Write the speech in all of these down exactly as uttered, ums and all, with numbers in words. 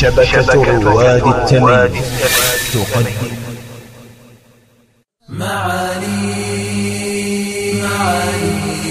شبكة رواد التميم تقدم معاني معاني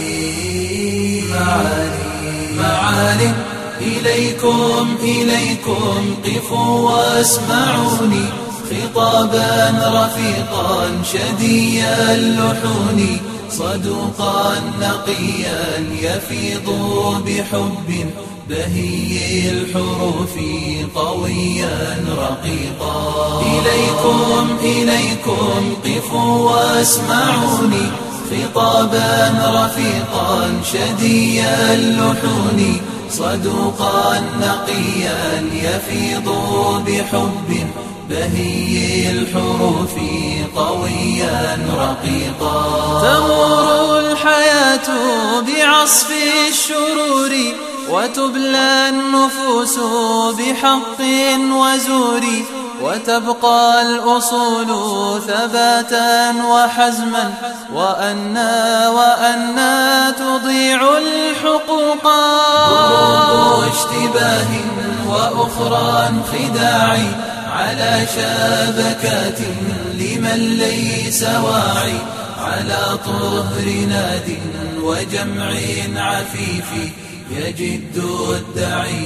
معاني معاني إليكم إليكم قفوا واسمعوني خطابا رفيقا شدي اللحون صدوقا نقيا يفيض بحب بهي الحروف قويا رقيقا إليكم إليكم قفوا واسمعوني خطابا رفيقا شدي اللحون صدوقا نقيا يفيض بحب بهي الحروف قويا رقيقا تمر الحياة بعصف الشرور وتبلى النفوس بحق وزور وتبقى الأصول ثباتا وحزما وأنا وأنا تضيع الحقوق ضروب اشتباه وأخرى انخداع على شبكات لمن ليس واعي على طهر ناد وجمع عفيف يجد الدعي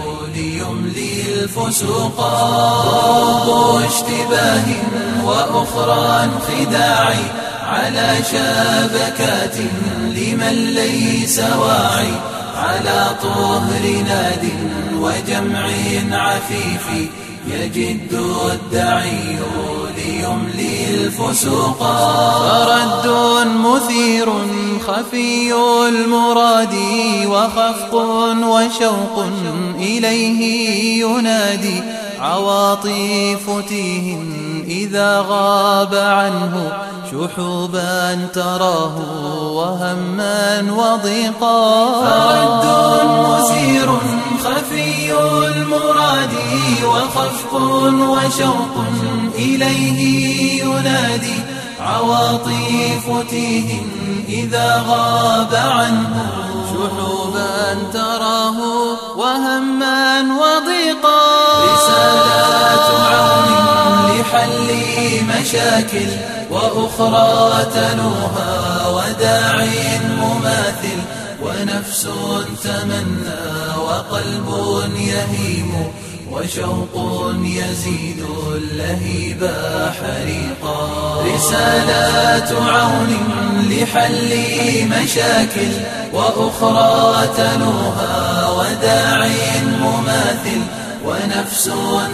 ليملي الفسوق ضروب اشتباه وأخرى انخداع على شبكات لمن ليس واعي على طهر ناد وجمع عفيف يجد الدعي ليملي الفسوق فرد مثير خفي المراد وخفق وشوق إليه ينادي عواطف تيه إذا غاب عنه شحوبا تراه وهما وضيقا فرد مثير خفي المراد وخفق وشوق إليه ينادي عواطف تيه إذا غاب عنه شحوبا تراه وهما وضيقا رسالات عون لحل مشاكل وأخرى تلوها وداع مماثل ونفس تمنى وقلب يهيم وشوق يزيد اللهيب حريقا رسالات عون لحل مشاكل وأخرى تلوها وداع مماثل ونفس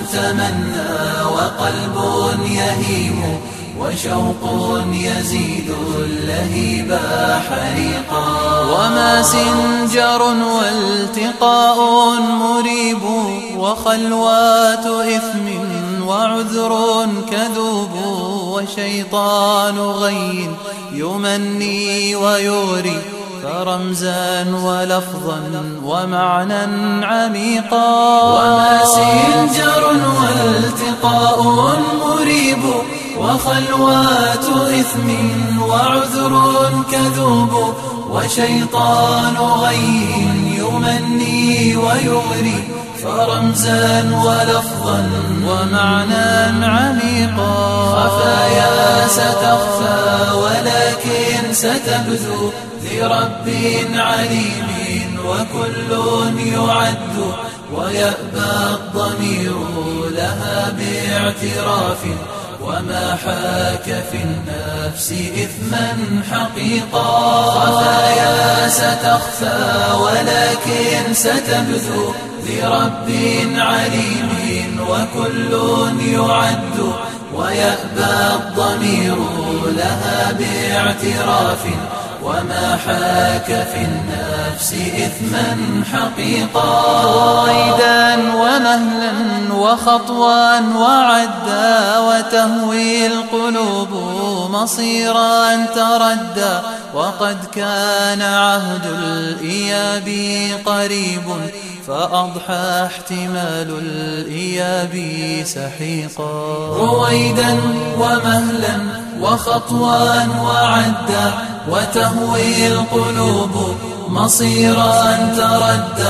تمنى وقلب يهيم وشوق يزيد اللهيب حريقا وما سنجر والتقاء مريب وخلوات إثم وعذر كذوب وشيطان غي يمني ويغري فرمزا ولفظا ومعنى عميقا وما سنجر والتقاء مريب وخلوات إثم وعذر كذوب وشيطان غي يمني ويغري فرمزا ولفظا ومعنى عميقا خفايا ستخفى ولكن ستبدو لرب عليم وكل يعد ويأبى الضمير لها باعتراف وما حاك في النفس إثما حقيقا خفايا ستخفى ولكن ستبدو لرب عليم وكل يعد ويأبى الضمير لها باعتراف وما حاك في النفس إثما حقيقا رويدا ومهلا وخطوا وعدا وتهوي القلوب مصيرا تردى وقد كان عهد الإياب قريب فأضحى احتمال الإياب سحيقا رويدا ومهلا وخطوا وعدا وتهوي القلوب مصيرا تردى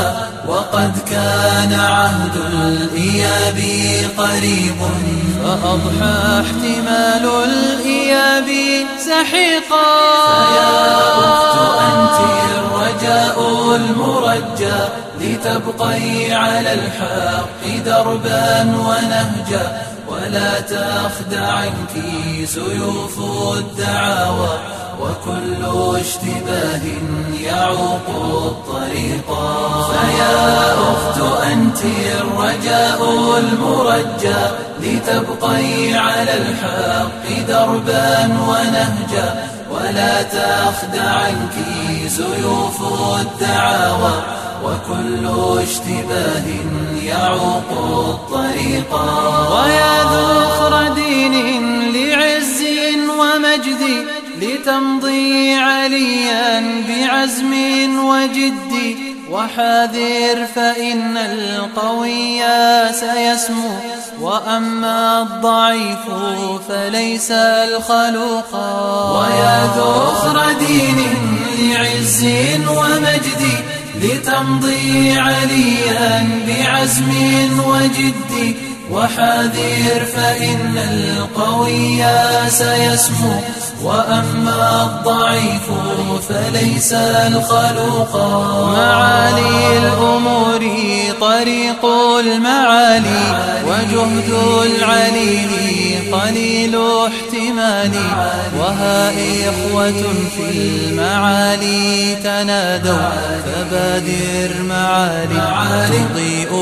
وقد كان عهد الإياب قريب، فأضحى احتمال الإياب سحيقا. فيا أخت أنت الرجاء المرجى، لتبقي على الحق دربا ونهجا، ولا تخدعنك سيوف الدعاوى، وكل اشتباه يعوق الطريقا. فيا أخت أنت الرجاء المرجى، لتبقي على الحق دربا ونهجا، ولا تخدعنك سيوف الدعاوى، وكل اشتباه يعوق الطريقا. ويا ذخر دين لعز ومجد، لتمضي عليا بعزم وجد، وحاذر فإن القوي سيسمو، وأما الضعيف فليس الخلوقا. ويا ذخر دين لعز ومجد، لتمضي عليا بعزم وجد، وحاذر فإن القوي سيسمو، وأما الضعيف فليس الخلوقا. معالي الأمور طريق المعالي، وجهد العليل قليل احتمالي، وها إخوة في المعالي تنادوا، فبادر معالي تضيء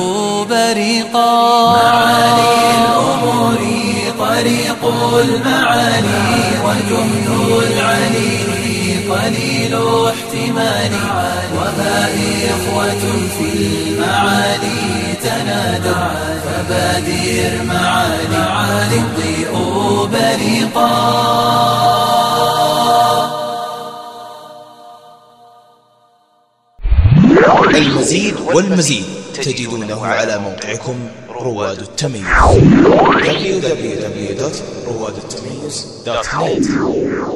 بريقا. معالي الأمور طريق المعالي، وجهد العليل قليل احتمالي، وها إخوة في المعالي تنادوا، فبادر معالي تضيء بريقا. المزيد والمزيد تجدونه على موقعكم رواد التميز دبليو دبليو دبليو دوت رواد التميز دوت نت.